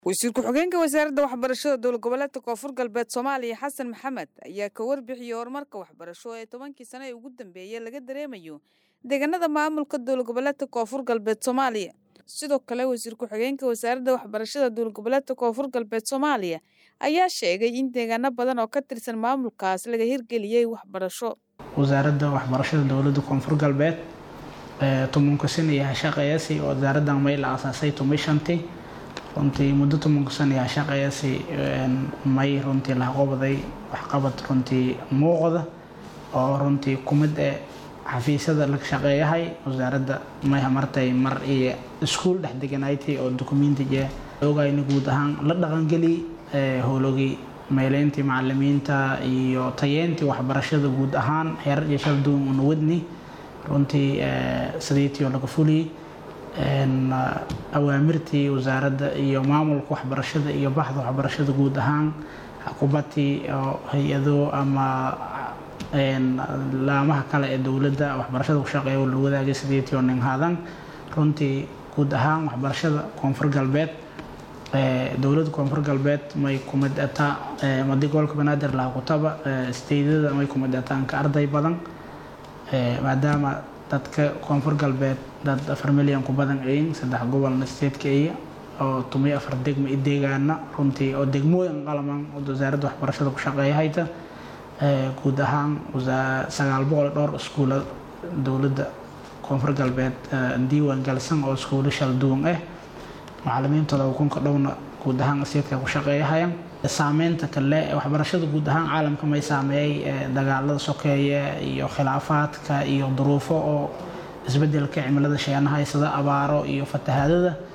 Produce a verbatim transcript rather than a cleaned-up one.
wasiir ku-xigeenka wasaaradda waxbarashada dowlad goboleedka koonfur galbeed Soomaaliya Xasan Maxamed ayaa ka warbixiyay horumarka waxbarasho ee tobankii sano ee ugu dambeeyay laga dareemayo deegaanada maamulka dowlad goboleedka koonfur galbeed Soomaaliya. sidoo kale wasiir ku-xigeenka wasaaradda waxbarashada dowlad goboleedka koonfur galbeed Soomaaliya ayaa sheegay in deegaano badan oo ka tirsan maamulkaas laga hirgeliyay waxbarasho. wasaaradda waxbarashada dowladda koonfur galbeed ee tobanka sano ee shaqeeyay oo wasaaradda may la aasaasay tomishantii runtii muddo tobanka sano ee shaqeeyay may runtii la qabday wax qabad runtii muuqda oo runtii kumid ee xafiisyada la shaqeeyahay wasaaradda may martay mar iyo iskuul dhex deganaaytay oo dokumentiga ogaayna guud ahaan la dhaqan gali ee howlogii meeleyntii macallimiinta iyo tayeyntii waxbarashada guud ahaan heer iyo shaldoon oo wadni runtii sideetii laga fuliyay een awaamirtii wasaaradda iyo maamulka waxbarashada iyo baxda waxbarashada guud ahaan xukuumadii hay'ado ama een laamaha kale ee dawladda waxbarashada ku shaqeeya oo loo wadaagay sideetii oo nin haadan runtii guud ahaan waxbarashada koonfur galbeed ee dawladda koonfur galbeed may kumid ata madi gobolka banaadir la qotaba steedada may kumid ataan ka arday badan ee maadaama dadka koonfur galbeed dad afar milyan ku badan ay saddex gobol steedka ay oo tumay afar degmo deegaana runtii oo degmooyin qalaman oo wasaaradda waxbarashada ku shaqeeyayta ee guud ahaan sagaal boqol dhowr iskuul dawladda koonfur galbeed diiwaan galsan oo iskuul shaldoon ah macallimiintooda ku ka dhowna guud ahaan steedka ku shaqeeyayaan saameynta kale waxbarashada guud ahaan caalamka may saameeyay dagaalada sokeeye iyo khilaafaadka iyo duruufo oo isbedelka cimilada sheeyanaha sida abaaro iyo fatahaadada